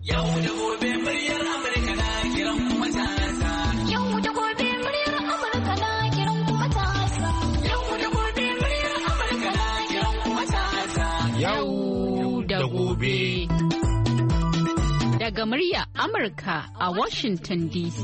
Yau da gobe muryar Amurka na kiran kuma matasa. Yau da gobe muryar Amurka na kiran kuma matasa. Yau da gobe muryar Amurka na kiran kuma matasa. Yau da gobe. Daga muryar Amurka a Washington DC.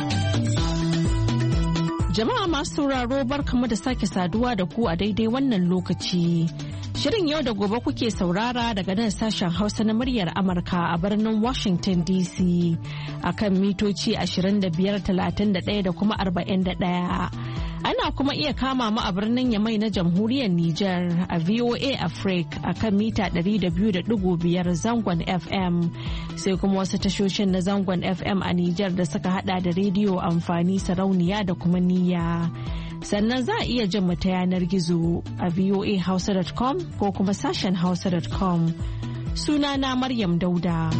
Jama'a masu sauraro barkamu da sake saduwa da ku a daidai wannan lokaci. Shirin yau da gobe kuke saurara daga nan sashen Hausa na muryar Amurka a birnin Washington DC a kan mitoci 25,31 da kuma 41. Ana kuma iya kama mu a birnin Yamai na jamhuriyar Nijar a VOA Africa a kan mita 200.5 zangon FM. Sai kuma wasu tashoshin na zangon FM a Nijar da suka hada da rediyo amfani sarauniya da kuma niyya. Sannan za a iya jin mu ta yanar gizo a voahausa.com ko kuma sashen hausa.com. Sunana Maryam Dauda.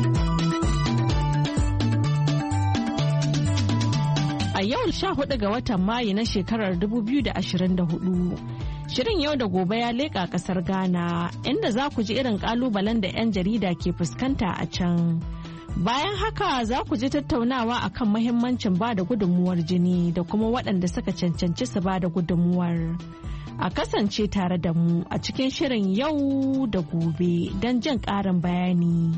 A yau 14 ga watan Mayu na shekarar 2024. Shirin yau da gobe ya leƙa ƙasar Ghana inda za ku ji irin ƙalubalen da 'yan jarida ke fuskanta a can. Bayan haka za ku ji tattaunawa akan mahimmancin ba da gudunmuwar jini da kuma waɗanda suka cancanci su ba da gudunmuwar. A kasance tare da mu a cikin shirin yau da gobe don jin ƙarin bayani.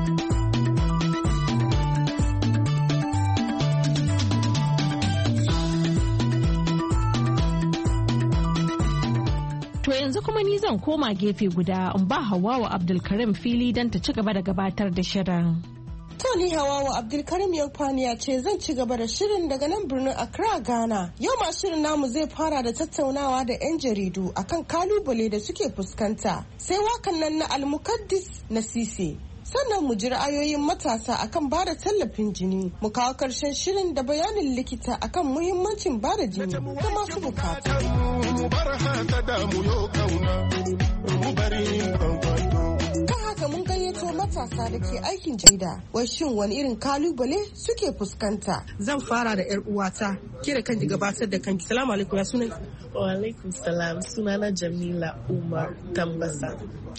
To yanzu kuma ni zan koma gefe guda in ba Hawwa Abdulkarim fili don ta ci gaba da gabatar da shirin. To ni Hawawa Abdulkarim Yankwaniya ce zan ci gaba da shirin daga nan birnin Accra, Ghana. Yau ma shirin namu zai fara da tattaunawa da 'yan jaridu akan kalubale da suke fuskanta. Sai wakan nan na Al-Mukaddis na Sise. Sannan mu ji ra'ayoyin matasa akan bada tallafin jini. Mu kawo karshen shirin da bayanin likita akan muhimmancin bada jini ga masu bukata. Mun gayyato matasa da ke aikin jarida wai shin wani irin kalubale suke fuskanta. Zan fara da 'yar uwata ke da kanki gabatar da kanki. Salamu alaikum, ya sunan? Wa alaikum salam, sunana Jamila Umar Tambasa.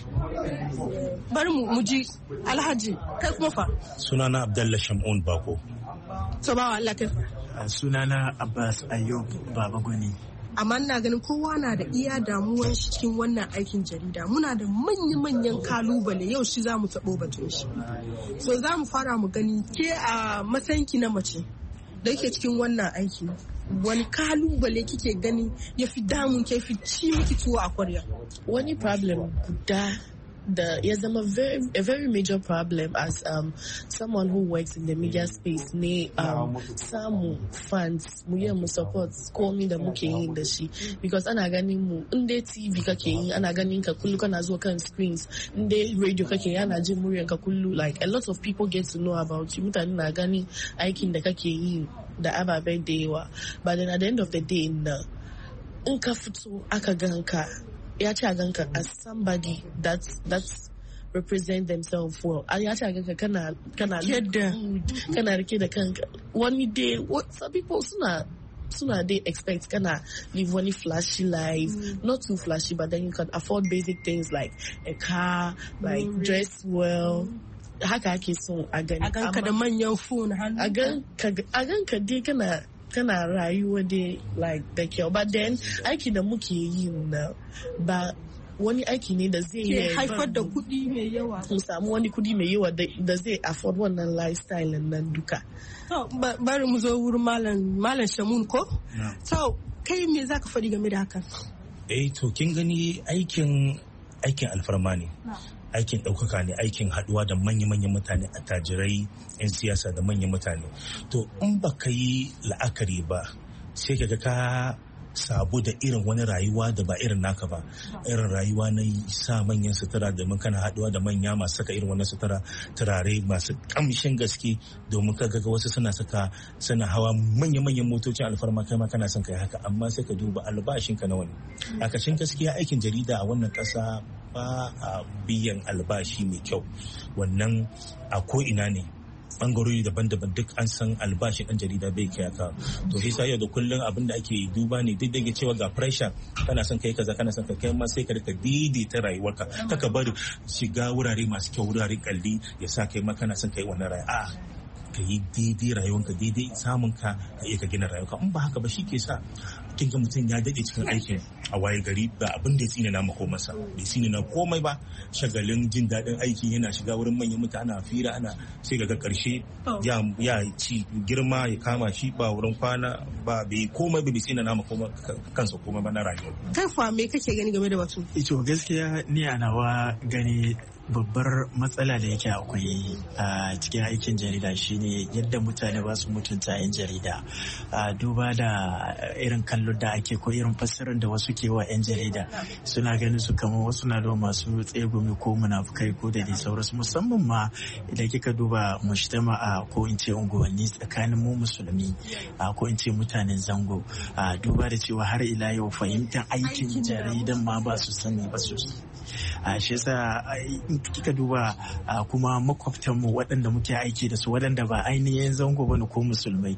Bari mu ji Alhaji, kai kuma fa? Sunana Abdallah Shamun Bako. To ba Allah kai. Sunana Abbas Ayub Baba Gwani. Amma ina ganin kowa na da iya damuwar shi cikin wannan aikin jarida. Muna da manya-manyan kalubale, yau shi za mu taɓo batun shi. So za mu fara mu gani ke a matsayinki na mace da yake cikin wannan aiki. Wani kalubale kike gani ya fi damun ke fi ci miki tuwo a kwarya? Wani problem guda da ya zama a very major problem as someone who works in the media space ne samu funds mu yi mu support komi da muke yin da shi, because ana ganin mu in dai TV kake yi ana ganin ka kullu kana zuwa kan screens, in dai radio kake yi ana jin muryan ka kullu, like a lot of people get to know about you. Mutane na ganin aikin da kake yi da ababen da yawa, but then at the end of the day in ka fito aka ganka ya ce a ganka as somebody that's represent themselves well. Ya ce a ganka kana rike da kanka. Wani day some people suna they expect kana live wani flashy life, not too flashy, but then you can afford basic things like a car, like dress well. Haka ake son a gani. A ganka da manyan phone hannu. A ganka dai kana rayuwa dai like da kyau, but then aiki da muke yi na ba wani aiki ne da zai haifar da kuɗi mai yawa, mu samu wani kuɗi mai yawa da zai afford wannan lifestyle nan duka. So bari mu zo wurin malam Shamun ko? So kai me zaka faɗi game da haka? To kin gani aikin alfarma ne. Aikin ɗaukaka ne, aikin haɗuwa da manya-manyan mutane, attajirai, 'yan siyasa da manyan mutane. To in ba ka yi la'akari ba sai ka ga ka sabu da irin wani rayuwa da ba irin naka ba, irin rayuwa na sa manyan sutura domin kana haɗuwa da manya masu saka irin wannan sutura, turare masu ƙamshin gaske domin ka ga wasu suna hawa manya-manyan motocin alfarma, kai ma kana son kai haka, amma sai ka duba albashinka na wani. A kashin gaskiya aikin jarida a wannan ƙasa ba a biyan albashi mai kyau. Wannan a ko'ina ne bangarori daban-daban duk an san albashin dan jarida bai kai ka. To shi yau da kullum abin da ake duba ne duk da cewa ga pressure kana son kai kaza kana son kai ma sai ka rika daidaita rayuwarka kaka bari shiga wurare masu kyau wurare kalli ya sa kai ma kana son kai wannan rayuwa ka yi daidai rayuwanka daidai samun ka iya ka gina rayuwa in ba haka ba shi ke sa kin ga mutum ya dade cikin aikin a waye gari ba abin da ya tsine na makomarsa bai tsine na komai ba shagalin jin daɗin aiki yana shiga wurin manyan mutane ana fira ana sai ga karshe ya ci girma ya kama shi ba wurin kwana ba bai komai bai tsine na makomar kansa komai ba na rayuwa. Kai fa me kake gani game da wasu? Ito gaskiya ni a nawa gani babbar matsala da yake akwai a cikin aikin jarida shine yadda mutane ba su mutunta 'yan jarida, duba da irin kallon da ake ko irin fassarar da wasu ke wa 'yan jarida suna ganin su kamar wasu na da masu tsegumi ko munafukai ko da dai sauransu, musamman ma idan kika duba mujtama'a ko in ce unguwanni tsakanin mu musulmi ko in ce mutanen zango, duba da cewa har ila yau fahimtar aikin jaridan ma ba su sani ba sosai. Shi yasa kika duba kuma makwabtanmu waɗanda muke aiki da su waɗanda ba ainihin zango ba ko musulmai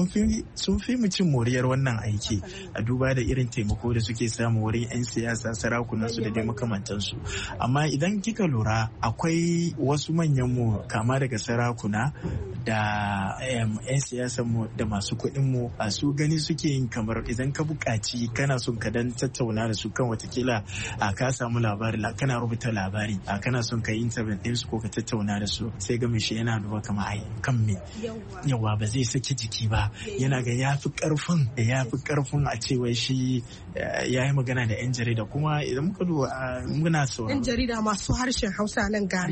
sun fi mu cin moriyar wannan aiki, a duba da irin taimako da suke samu wurin 'yan siyasa sarakunansu da dai makamantansu. Amma idan kika lura akwai wasu manyanmu kama daga sarakuna da 'yan siyasanmu da masu kuɗinmu su gani suke yin kamar idan ka buƙaci kana son ka dan tattauna da su kan watakila ka samu labari kana rubuta labari kana son ka yi interview ɗinsu ko ka tattauna da su sai ga shi yana duba kama ai kan me yawa ba zai saki jiki ba, yana ga yafi karfin a cewa shi ya yi magana da 'yan jarida. Kuma idan muka duba muna saurara 'yan jarida masu harshen Hausa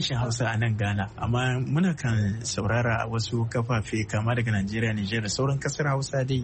a nan Ghana amma muna kan saurara a wasu kafafe kama daga Najeriya, Nijar da sauran kasar Hausa dai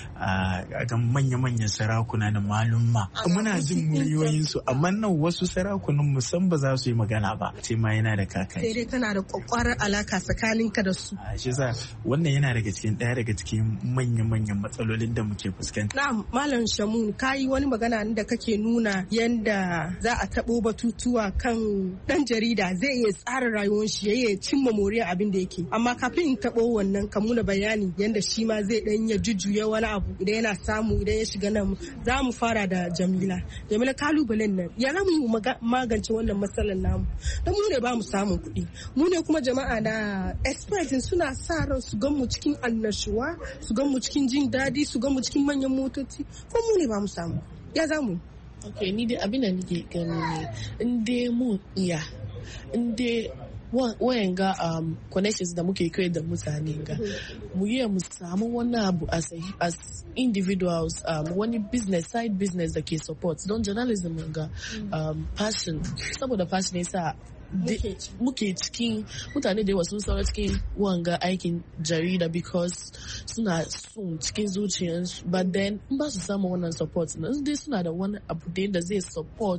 ga manya-manyan sarakuna da malumma muna jin muryoyinsu, amma nan wasu sarakunan musamman ba za su yi magana ba sai ma yana da kakai. Sai dai kana da kwakwarar alaka tsakaninka da su. Shi yasa wannan yana ɗaya daga cikin manyan matsalolin da muke fuskanta. Na'am, Malam Shamun, ka yi wani magana da kake nuna yanda za a taɓo batutuwa kan ɗan jarida zai iya tsara rayuwar shi ya iya cimma moriyar abin da yake. Amma kafin in taɓo wannan ka muna bayani yanda shi ma zai ɗan ya jujjuya wani abu idan yana samu idan ya shiga nan. Za mu fara da Jamila. Jamila, kalubalen nan ya za mu yi magance wannan matsalar namu, don mu ne ba mu samun kuɗi, mu ne kuma jama'a na expecting suna sa ran su gan mu cikin annashuwa, su gan mu cikin jin daɗi, su gan mu cikin manyan motoci, ko mu ne ba mu samu, ya za mu? Okay, ni dai abin da nake gani ne in dai mu iya in dai wayan ga connections da muke kai da mutane ga mu yi mu samu wani abu as individuals, wani business side business da ke support don journalism ga passion, saboda passion yasa muke cikin mutane da yawa sun saura cikin wanga aikin jarida because suna son cikin zuciyarsu, but then in ba su samu wannan support na dai suna da wani abu da zai support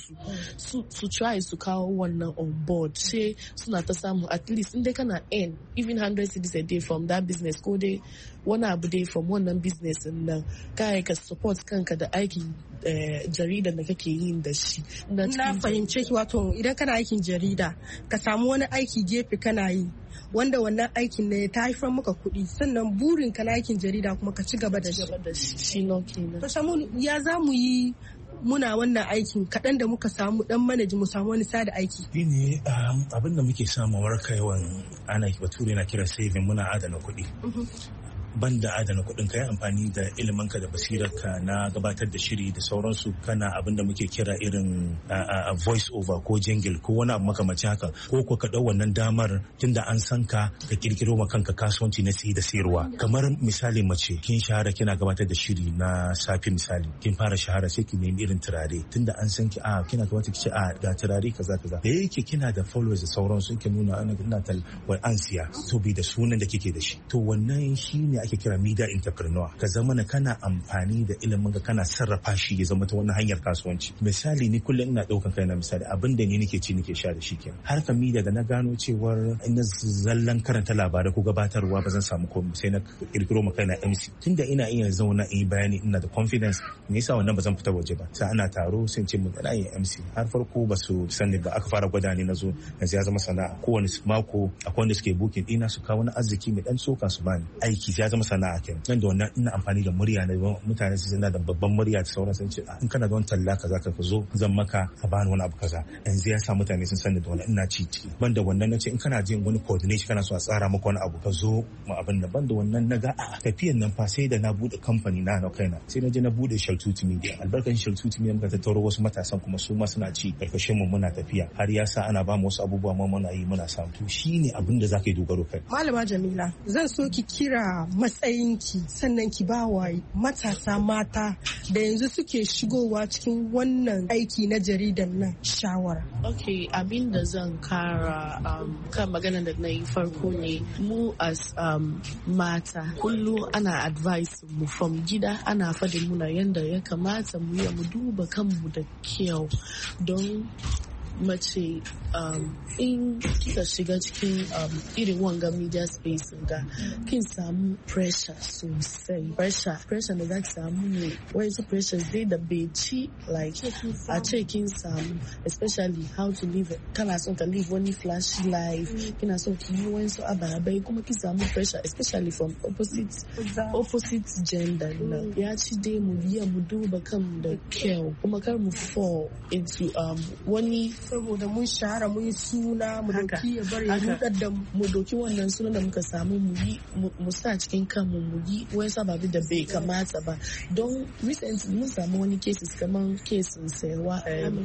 su try su kawo wannan on board, sai suna ta samu at least in dai kana earn even 100 cedis a day from that business ko dai wani abu dai from wannan business nan kai ka support kanka da aikin jarida da kake yin da shi. Na fahimce ki, wato idan kana aikin jarida ka samu wani aiki gefe kana yi wanda wannan aikin ne ta haifar maka kuɗi, sannan burin ka na aikin jarida kuma ka ci gaba da shi. To samu ya za mu yi muna wannan aikin kaɗan da muka samu dan manaji mu samu wani sada aiki. Ne abin da muke samu warka yawan ana bature na kira saving, muna adana kuɗi. Banda adana kuɗin ka yi amfani da iliminka da basirarka na gabatar da shiri da sauransu, kana abin da muke kira irin voice over ko jingle ko wani abu makamacin haka, ko ka ɗau wannan damar tunda an san ka kirkiro ma kanka kasuwanci na siyi da sayarwa. Kamar misali mace kin shahara kina gabatar da shiri na safi, misali kin fara shahara sai ki nemi irin turare tunda an san ki kina gabatar ki ce ga turare kaza da yake kina da followers da sauransu, kin nuna ina an siya to bi da sunan da kike da shi, to wannan shine ake kira media entrepreneur, ka zama kana amfani da ilimin ka kana sarrafa shi ya zama ta wani hanyar kasuwanci. Misali ni kullum ina daukan kaina misali abin da ni nake ci nake sha da shi kenan. Harkar media da na gano cewar ina zallan karanta labarai ko gabatarwa ba zan samu komai, sai na kirkiro ma kaina MC. Tunda ina iya zauna in yi bayani ina da confidence, me yasa wannan ba zan fita waje ba. Sai ana taro sai ce mu ina yin MC. Har farko ba su sani ba, aka fara gwada ni na zo yanzu ya zama sana'a. Kowane mako akwai wanda suke bukin dina su kawo wani arziki mai dan tsoka su bani aiki, ya zama sana'a kenan. Nan da wannan ina amfani da murya na mutane su zana da babban murya da sauran sun ce in kana da wani talla kaza ka zo zan maka ka bani wani abu kaza. Yanzu ya sa mutane sun sani da wannan ina ci ciki. Banda wannan nace in kana jin wani coordination kana so a tsara maka wani abu ka zo mu abin da. Banda wannan naga a tafiyan nan fa sai da na bude kamfani na kaina, sai na je na bude Shaltutu Media. Albarkacin Shaltutu Media muka tattaro wasu matasan kuma su ma suna ci karkashin mu muna tafiya, har ya sa ana ba mu wasu abubuwa ma muna yi muna samu. To shine abin da zaka yi dogaro kai. Malama Jamila, zan so ki kira matsayinki sannan ki ba wa matasa mata da yanzu suke shigowa cikin wannan aiki na jaridan nan shawara. Okay, abin da zan kara kan magana da na yi farko ne, mu as mata kullu ana advice mu from gida, ana fadin muna yanda ya kamata mu yi mu duba kanmu da kyau, don mace in kika shiga cikin irin wanga media space ga kin samu pressure sosai. Pressure da za ki samu ne wasu pressures dai da bai ci like a ce kin samu, especially how to live, kana son ka live wani flashy life, kina son ki yi wasu ababai kuma ki samu pressure especially from opposite gender na ya ci dai mu biya mu duba kanmu da kyau kuma kar mu fall into wani, saboda mun shahara mun yi suna mu doki ya bari ya rudar da mu doki wannan sunan da muka samu mu sa cikin kanmu mu yi wani sababi da bai kamata ba. Don recently mun samu wani cases kamar kesin Sewa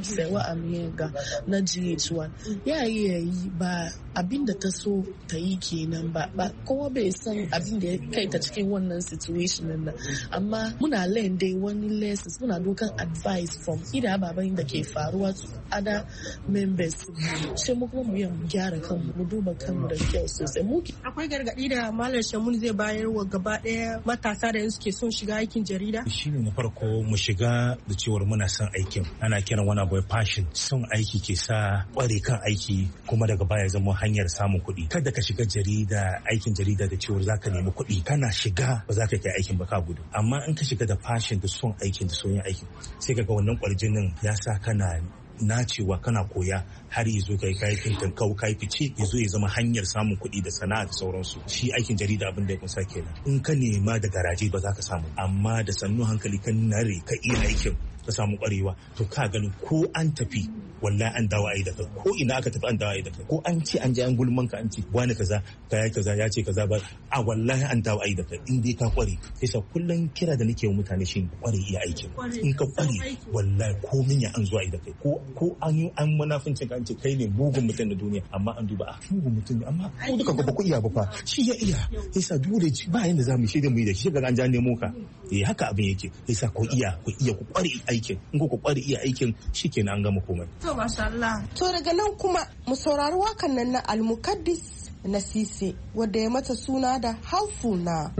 Amiyenga na GH1 ya yi ba abin da ta so ta yi kenan ba kowa bai san abin da ya kai ta cikin wannan situation nan, amma muna learn dai wani lessons, muna dokan advice from ida ababen da ke faruwa to other members, sai mu kuma mu yi gyara kanmu mu duba kanmu da kyau sosai. Akwai gargaɗi da Malam Shamun zai bayar wa gaba ɗaya matasa da suke son shiga aikin jarida? Shi ne na farko mu shiga da cewar muna son aikin, ana kiran wani abu passion. Son aiki ke sa ƙware kan aiki kuma daga baya zama hanyar samun kuɗi. Kada ka shiga aikin jarida da cewar zaka nemi kuɗi, kana shiga ba za ka kai aikin ba ka gudu. Amma in ka shiga da passion da son aikin da soyayyen aikin, sai ka ga wannan ƙwarjinin ya sa kana nacewa kana koya har ya zo kai fintan kawo kai fice ya zo ya zama hanyar samun kuɗi da sana'a da sauransu. Shi aikin jarida abin da ya kunsa kenan. In ka nema da garaje ba za ka samu, amma da sannu hankali kan nare ka iya aikin ka samu ƙwarewa, to ka gani ko an tafi wallahi an dawo ayi da kai, ko ina aka tafi an dawo ayi da kai, ko an ce an je an gulman ka an ce wani kaza kai kaza ya ce kaza ba a wallahi an dawo ayi da kai in dai ka ƙware. Sai kullum kira da nake wa mutane shi ƙware iya aikin. In ka ƙware wallahi komin ya an zo ayi da kai, ko an yi an munafincin ka an ce kai ne mugun mutum na duniya, amma an duba a mugun mutum ne amma ko duka ba ku iya ba fa shi ya iya. Yasa dole ba yanda zamu shi da mu yi da shi ga an ja nemo ka. Haka abin yake. Yasa ku iya ku ƙware aikin, in ku ƙware iya aikin shikenan an gama komai. To masha Allah. To daga nan kuma mu saurari wakan nan na Al-Mukaddis na Sise wadda ya mata suna da Haufuna.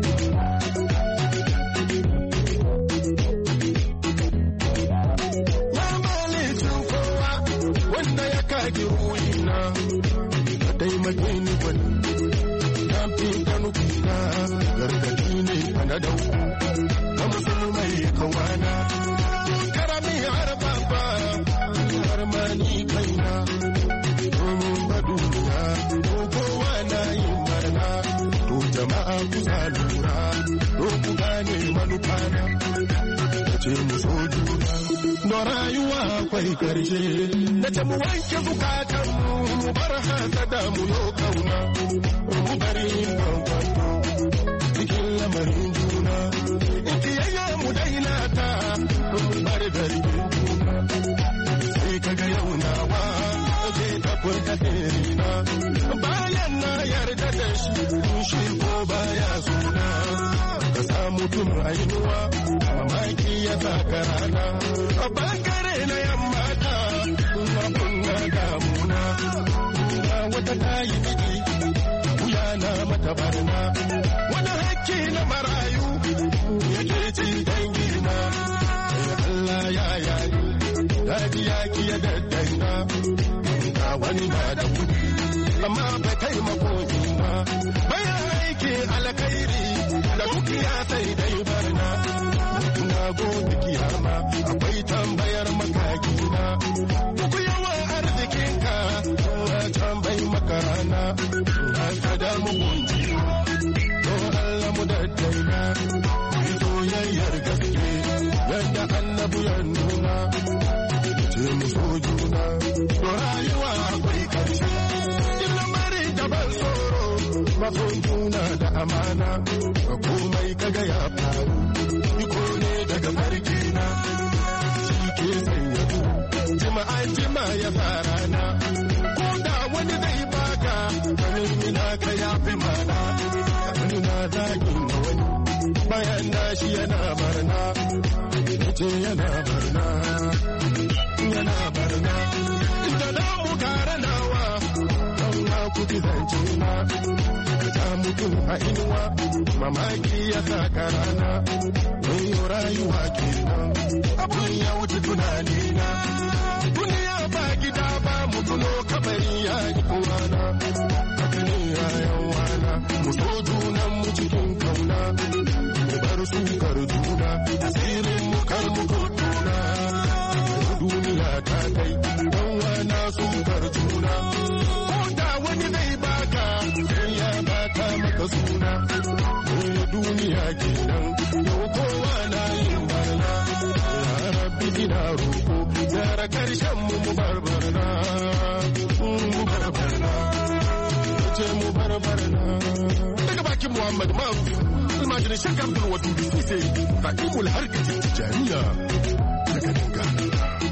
Wanda ya kage ruhina ka taimake ni wani na fi kanukina gargaɗi ne a na dauku na musulmai kawana karami har baba har ma ni kaina domin ba duniya ko kowa na yin barna to jama'a ku za lura ko ku gane manufana ce mu so juna na rayuwa akwai karshe na ce mu wanke zukatan mu bar hasada mu yo kauna mu bari kwankwanto cikin lamarin juna ikiyayya mu daina ta mu bar zargin juna sai kaga yau nawa ke ta furta na bayan na yarda da shi ko baya suna ka sa mutum ainuwa mamaki ya saka rana a bangare na yamma ta kunna damuna wata tayi miki wuya na mata barna wani hakki na wani na da kudi amma bai taimako ina baya aiki alkhairi da dukiya sai dai barna na gobe kiyama akwai tambayar makakina duk yawan arzikinka na tambayi makarana na kada mugunci don Allah mu daddaina soyayyar gaske yadda annabu ya nuna ce mu so juna to rayuwa akwai karshe ilmari da ban tsoro maso juna da amana ga komai kaga ya faru iko ne daga farki na shi ke sanya jima ya fara na ko da wani zai baka wani na ka ya fi mana wani na zagin na wani bayan na shi yana barna ce yana barna inda da mu kare nawa don na kudi zance na ka ta mutum a inuwa mamaki ya sa karana mun yi rayuwa kenan abun ya wuce tunani na duniya ba gida ba mutuno kabari ya yi kowana haka ne yayan wana mu so junan mu cikin kauna mu bar sukar juna asirin mu kar mu tona duniya ta kai dan wana sukar juna ko da wani zai baka sai ya baka maka suna duniya kenan yau kowa na yin barna ya rabbi ina roko gara karshen mu barbarna ce mu barbarna daga bakin Muhammad Mafi almajirin shakar bulwa dubi sai fa'imul harkacin tijaniya daga dangana.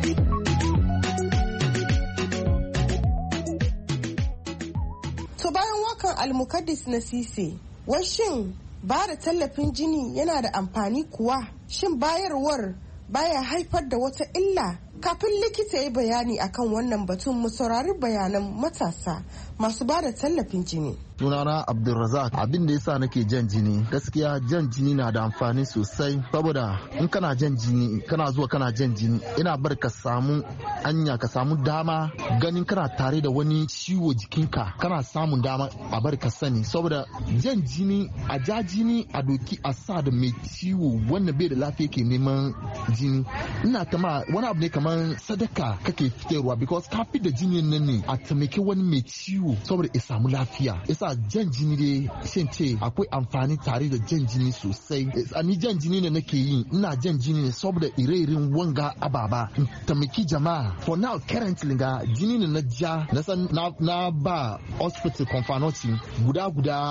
To bayan wakan almukaddis na sise wai shin ba da tallafin jini yana da amfani kuwa shin bayarwar baya haifar da wata illa? Kafin likita ya bayani akan wannan batun mu saurari bayanan matasa masu ba da tallafin jini. Sunana Abdulrazak. Abin da yasa nake jan jini, gaskiya jan jini na da amfani sosai, saboda in kana jan jini kana zuwa kana jan jini ina bar ka samu anya ka samu dama ganin kana tare da wani ciwo jikinka, kana samun dama a bar ka sani, saboda jan jini a ja jini a doki a sa da mai ciwo wanda bai da lafiya ke neman jini. Ina kama wani abu ne kamar sadaka kake fitarwa, because ka fi da jini nan ne a taimaki wani mai ciwo saboda ya samu lafiya. Isa jan jini dai shin ce akwai amfani tare da jan jini sosai. Ni jan jini ne nake yi, ina jan jini ne saboda ire-iren wanga ababa taimaki jama'a. For now currently ga jini ne na ja na san na ba hospital Konfanoti guda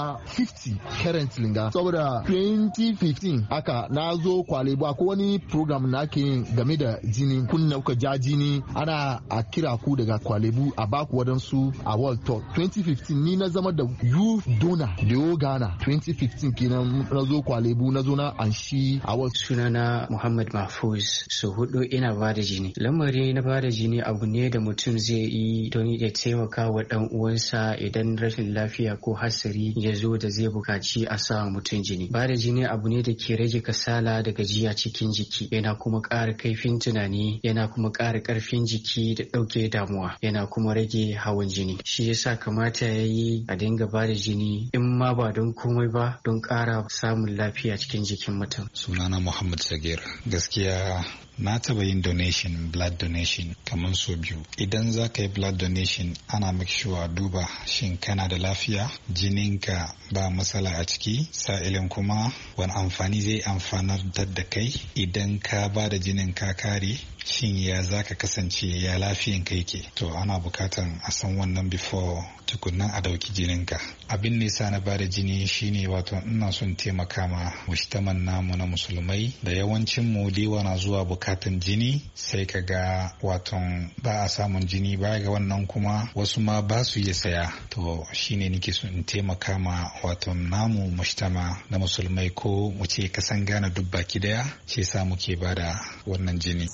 50 currently ga, saboda 2015 aka na zo Kwaleba ko wani program na ake yin game da jini, kunna kuka ja jini ana a kira ku daga Kwalebu a baku wadansu a World Tour. 2015 ni na zama da youth donor da Ghana. 2015 kenan na zo Kwalebu na zo na anshi a World. Sunana Muhammad Mahfuz. So hudu ina bada jini. Lamari na bada jini abu ne da mutum zai yi don ya taimaka wa dan uwansa idan rashin lafiya ko hasari ya zo da zai bukaci a sa mutum jini. Bada jini abu ne da ke rage kasala da gajiya cikin jiki, yana kuma ƙara kaifin tunani, yana kuma ƙara ƙarfin jiki da ɗauke damuwa, yana kuma rage hawan jini. Shi yasa kamata ya yi a dinga bada jini, in ma ba don komai ba don ƙara samun lafiya cikin jikin mutum. Sunana Muhammad Sagir. Gaskiya na taba yin blood donation kamar so biyu. Idan za ka yi blood donation ana make sure duba shin kana da lafiya, jininka ba matsala a ciki, sa'ilin kuma wani amfani zai amfanar da kai idan ka ba da jinin ka kare, shin ya za ka kasance, ya lafiyan ka yake. To ana bukatan a san wannan before tukunnan a dauki jininka. Abin nisa na bada jini shine wato ina son taimaka ma mujtaman namu na musulmai da yawancin mu dewa na zuwa bukatan jini, sai ka ga wato ba a samun jini, baya ga wannan kuma wasu ma ba su iya saya. To shine nake son in taimaka ma wato namu mujtama na musulmai, ko mu ce kasan Ghana duk baki daya, shi yasa muke bada wannan jini. Sunana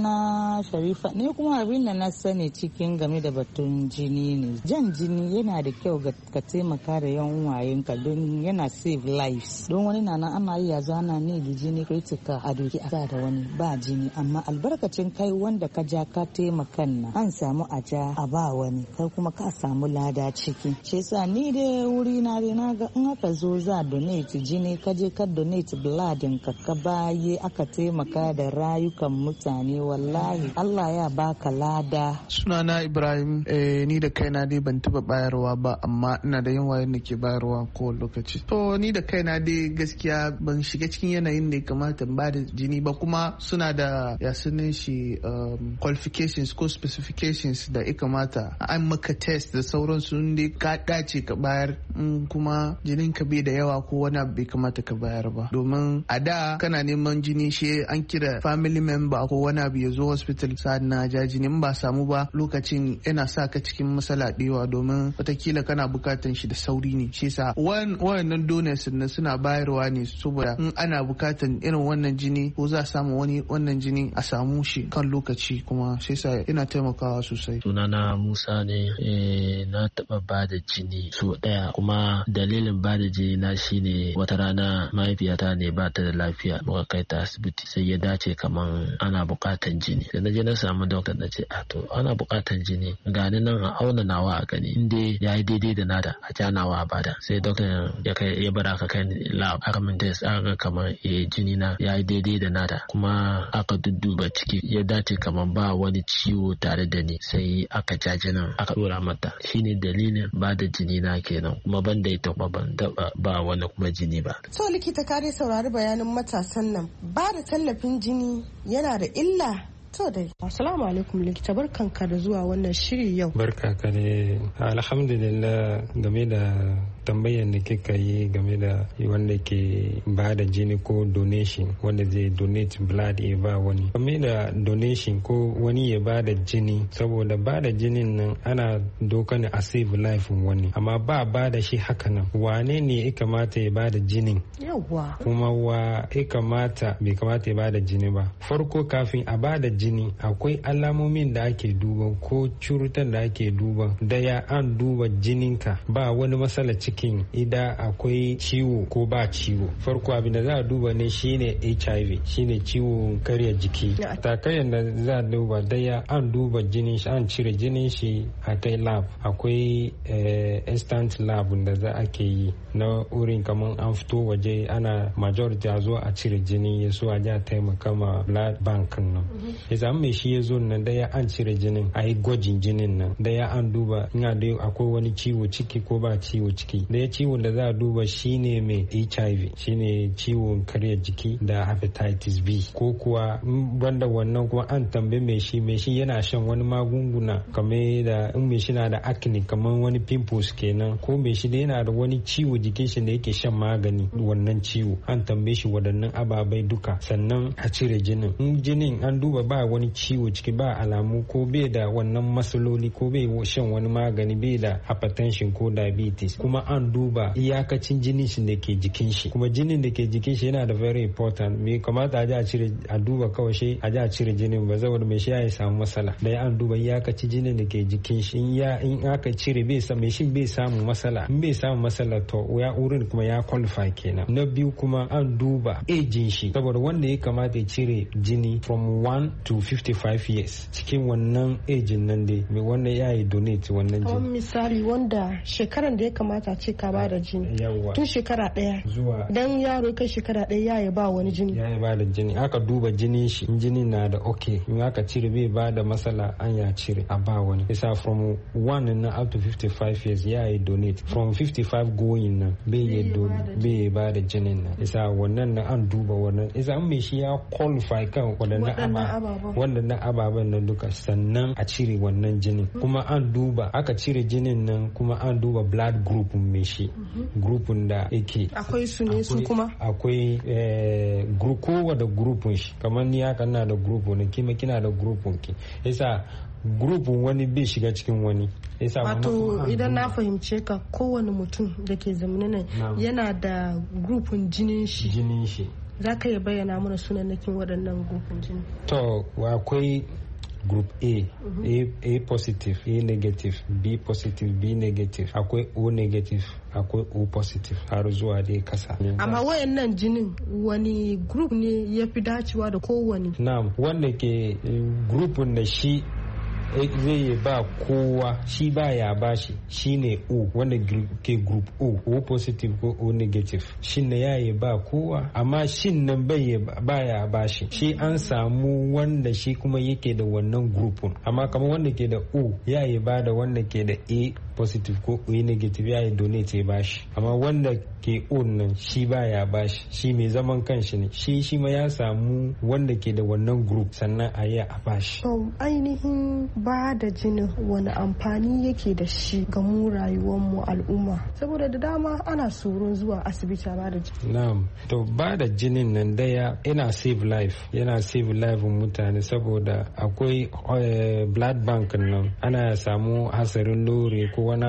sunana Sharifa. Ni kuma abin da na sani cikin game da batun jini ne. Jan jini yana da kyau ka taimaka da yan wayenka don yana save lives. Don wani na ana iya zana ne da jini critical a doki a da wani ba jini, amma albarkacin kai wanda ka ja ka taimakan na an samu a ja a ba wani kai kuma ka samu lada ciki. Shi yasa ni dai wuri na dai na ga in aka zo za donate jini ka je ka donate blood ka baye aka taimaka da rayukan mutane, wallahi Allah ya baka lada. Sunana Ibrahim, ni da kaina dai ban taba bayarwa ba, amma ina da yin wayan da ke bayarwa ko lokaci. To ni da kaina dai gaskiya ban shiga cikin yanayin da ya kamata ba da jini ba, kuma suna da ya sunan shi qualifications ko specifications da ya kamata an maka test da sauransu inda ka dace ka bayar, kuma jinin ka bai da yawa ko wani abu bai kamata ka bayar ba. Domin a da kana neman jini shi an kira family member ko wani abu ya zo hospital sa'ad na ja jini, in ba samu ba lokacin yana sa ka cikin matsala ɗewa, domin watakila kana bukatan shi da sauri ne. Shi sa wayannan donors na suna bayarwa ne saboda in ana bukatan irin wannan jini ko za a samu wani wannan jini a samu shi kan lokaci, kuma shi sa yana taimakawa sosai. Sunana Musa ne, na taba bada jini so daya, kuma dalilin bada jini na shine wata rana mahaifiyata ne ba ta da lafiya, muka kai ta asibiti sai ya dace kaman ana bukatan jini. Da na je na samu doctor na ce to ana bukatan jini, gani nan a auna nawa a gani inda ya yi daidai da nada a ja nawa a bada. Sai doctor ya bara aka kai lab aka min test aka ga kaman jini na ya yi daidai da nada, kuma aka dudduba ciki ya dace kaman ba wani ciwo tare da ni, sai aka ja jinin aka dora mata. Shine dalilin bada jini na kenan, kuma ban da ita kuma ban taba ba wani kuma jini ba. So likita ka dai saurari bayanin matasan nan, ba da tallafin jini yana da illa. To dai, assalamu alaikum likita, barkanka da zuwa wannan shiri yau. Barka ka ne, alhamdulillah. Game da tambayan da kika yi game da wanda ke ba da jini ko donation, wanda zai donate blood ya ba wani. Game da donation ko wani ya ba da jini, saboda ba da jinin nan ana doka ne a save life wani, amma ba da shi haka nan. Wane ne ya kamata ya ba da jinin? Yawwa. Kuma wa ya kamata bai kamata ya ba da jini ba? Farko kafin a ba da jini akwai alamomin da ake duba ko curutan da ake duba. Daya an duba jininka ba wani matsala cikin idan akwai ciwo ko ba ciwo. Farko abin da za a duba ne shine HIV, shine ciwon karya jiki. Takayan da za a duba, daya an duba jinin shi, an cire jinin shi a kai lab. Akwai instant lab da za a ke yi na wurin kamar an fito waje, ana majority a zo a cire jini ya so a ja taimaka ma blood bank nan. Idan mai shi ya zo nan daya an cire jinin a yi gwajin jinin nan, daya an duba ina da akwai wani ciwo ciki ko ba ciwo ciki. Daya ciwon da za a duba shine mai HIV, shine ciwon karyar jiki da hepatitis B. Ko kuwa banda wannan kuma an tambaye mai shi yana shan wani magunguna kamar da in mai shi na da acne kamar wani pimples kenan, ko mai shi da yana da wani ciwo jikin shi da yake shan magani wannan ciwo, an tambaye shi waɗannan ababai duka sannan a cire jinin. In jinin an duba ba wani ciwo ciki, ba alamu ko bai da wannan matsaloli ko bai shan wani magani, bai da hypertension ko diabetes, kuma an duba iyakacin jinin shi da ke jikin shi. Kuma jinin da ke jikin shi yana da very important. Me kamata a cire a duba kawai shi a cire jinin ba, saboda mai shi ya samu matsala. Da an duba iyakacin jinin da ke jikin shi, in aka cire mai shi bai samu matsala. In bai samu matsala to ya wurin kuma ya qualify kenan. Na biyu kuma an duba ejin shi, saboda wanda ya kamata ya cire jini from 1 to 55 years, cikin wannan ejin nan dai mai wanda ya yi donate wannan jini. Misali wanda shekaran da ya kamata ce ka ba da jini tun shekara ɗaya zuwa dan yaro kai shekara ɗaya ya ba wani jini, ya ba da jini, aka duba jinin shi, jini na da okay, in aka cire bai ba da matsala an ya cire a ba wani. Isa from 1 na up to 55 years ya yi donate, from 55 going nan bai ba da jinin nan. Isa wannan na an duba wannan, isa an mai shi ya qualify kan waɗannan ababen nan duka, sannan a cire wannan jinin. Kuma an duba aka cire jinin nan, kuma an duba blood group mai shi, grupun da yake akwai su ne su kuma akwai group, kowa da grupun shi. Kamar ni haka na da grupun ne, kima kina da grupun ki, yasa grupun wani bai shiga cikin wani. Wato idan na fahimce ka, kowane mutum da ke zamanin nan yana da grupun jinin shi za ka iya bayyana mana sunannakin waɗannan grupin jini? To akwai group A positive, A negative, B positive, B negative, akwai O negative, akwai O positive har zuwa dai kasa. Amma wayannan jinin wani group ne ya fi dacewa da kowane? Na'am, wanda ke grupin da shi zai ba kowa shi baya bashi shine O, wanda ke group O positive ko O negative shin ne yayi ba kowa, amma shin nan baya bashi shi an samu wanda shi kuma yake da wannan groupin, amma kamar wanda ke da O yayi ba da wanda ke da A positive ko O negative yayi donate ya bashi, amma wanda ke O nan shi baya bashi, shi mai zaman kanshi ne, shi ma ya samu wanda ke da wannan group sannan a yi a bashi. Ainihin ba da jinin wani amfani yake da shi ga mu rayuwarmu al'umma, saboda da dama ana tsoron zuwa asibiti a ba da jini. Na'am, to ba da jinin nan daya yana save life mutane, saboda akwai blood bank nan ana samu hasarin lori ko wani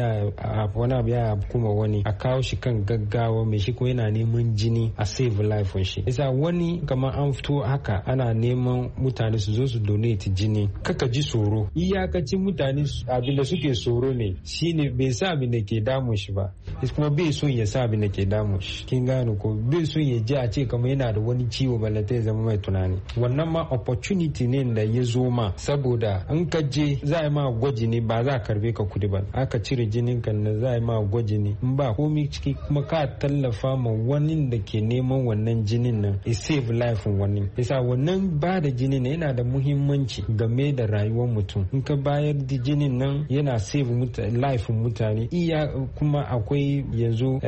abu ya kuma wani a kawo shi kan gaggawa mai shi ko yana neman jini a save life shi. Isa wani kamar an fito haka ana neman mutane su zo su donate jini, kaka ji tsoro, iyakacin mutane abin da suke tsoro ne shine bai sa abin da ke damun shi ba, kuma bai son ya sa abin da ke damun shi, kin gane ko bai son ya ji a ce kamar yana da wani ciwo balata ya zama mai tunani. Wannan ma opportunity ne da ya zo ma, saboda in ka je za a ma gwaji ne, ba za a karbe ka kudi ba, aka cire jinin kan na za a ma gwaji ne, in ba komai ciki kuma ka tallafa ma wani da ke neman wannan jinin nan ya save life wani. Yasa wannan ba da jini ne yana da muhimmanci game da rayuwar mutum. In ka bayar da jinin nan yana save life mutane. Iya kuma akwai yanzu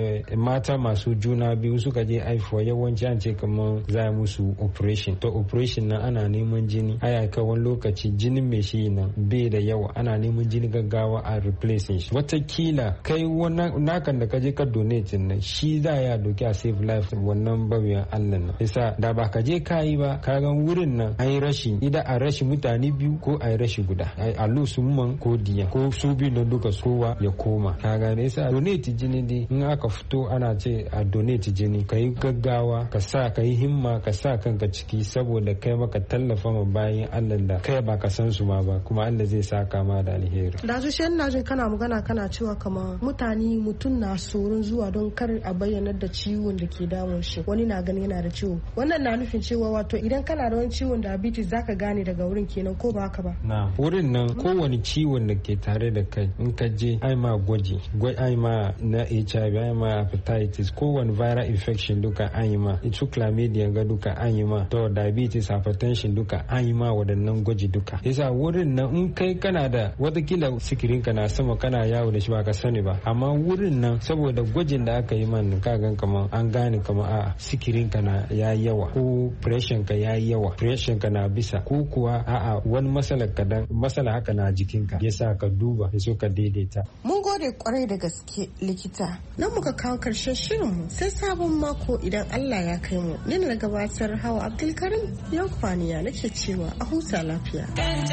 mata masu juna biyu suka je haifuwa, yawanci an ce kamar za a musu operation, to operation nan ana neman jini, aya ka wani lokaci jinin mai shi nan bai da yawa, ana neman jini gaggawa a replacing shi. Watakila kai nakan da ka je ka donate nan shi za ya doki a save life wannan babiyan Allah nan. Yasa da ba ka je ka yi ba, ka gan wurin nan an yi rashi, idan a rashi mutane biyu ko a yi rashi guda, a man ko diya ko su biyu na duka kowa ya koma, ka gane. Yasa donate jini dai in aka fito ana ce a donate jini, ka yi gaggawa, ka yi himma, ka sa kanka ciki, saboda kai maka tallafa ma bayan Allah da kai ba ka san su ma ba, kuma Allah zai saka ma da alheri. Da su shan najin kana magana kana cewa kamar mutum na tsoron zuwa don kar a bayyanar da ciwon da ke damun shi, wani na gani yana da ciwo, wannan na nufin cewa wato idan kana da wani ciwon diabetes zaka gane daga wurin kenan, ko ba haka ba? Na wurin nan kowane ciwon da ke tare da kai in ka je ai ma gwaji, ai ma na HIV, ai ma hepatitis, kowane viral infection duka an yi ma, ita chlamydia ga duka an yi ma, to diabetes, hypertension duka an yi ma waɗannan gwaji duka. Yasa wurin nan in kai kana da watakila sikirin ka na sama kana yawo da shi ba ka sani ba, amma wurin nan saboda gwajin da aka yi man ka gan kamar an gane kamar a sikirin ka na ya yawa, ko pressure ka ya yawa, pressure ka na bisa, ko kuwa a'a wani masala haka na jikinka, yasa ka duba yaso ka daidaita. Mun gode kwarai da gaske likita. Nan muka kawo karshen shirinmu, sai sabon mako idan Allah ya kai mu. Ni na gabatar Hawa Abdulkarim Yankwaniya nake cewa a huta lafiya.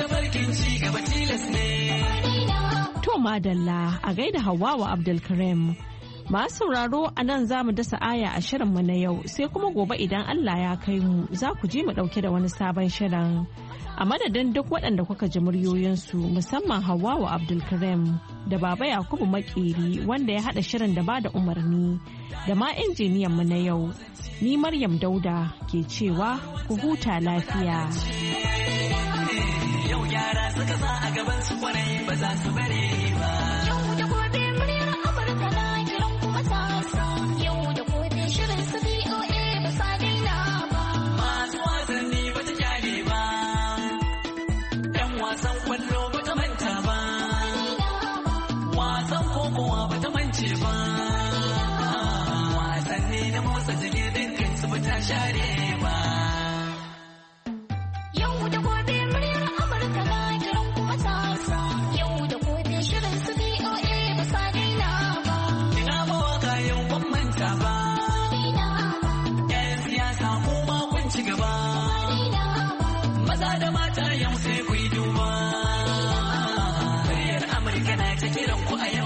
To madalla a gaida Hawwa Abdulkarim. Masu sauraro a nan za mu dasa aya a shirinmu na yau, sai kuma gobe idan Allah ya kai mu za ku ji mu ɗauke da wani sabon shirin. A madadin duk waɗanda kuka ji muryoyinsu, musamman Hawwa Abdulkarim da Baba Yakubu Makeri wanda ya haɗa shirin da bada umarni, da ma injiniyan mu na yau. Ni Maryam Dauda ke cewa ku huta lafiya. Yau yara suka sa a gaban su kwarai ba za su bare ba. Yau da gobe muryar Amurka na kiran kuma tasa. Yau da gobe shirin su BOA ba sa daina ba. Masu wasanni ba ta kyale ba. Yan wasan kwallo ba ta manta ba. Wasan kokowa ba ta mance ba. Wasanni na motsa jiki dukkan su ba ta share ba. Yau da gobe muryar Amurka na kiran kuma tasa. Yau da gobe shirin su BOA ba sa daina ba. Ina mawaka yau ban manta ba. Yan siyasa kuma kun ci gaba. Maza da mata yau sai ku yi duba. Muryar Amurka na ta kiran ku a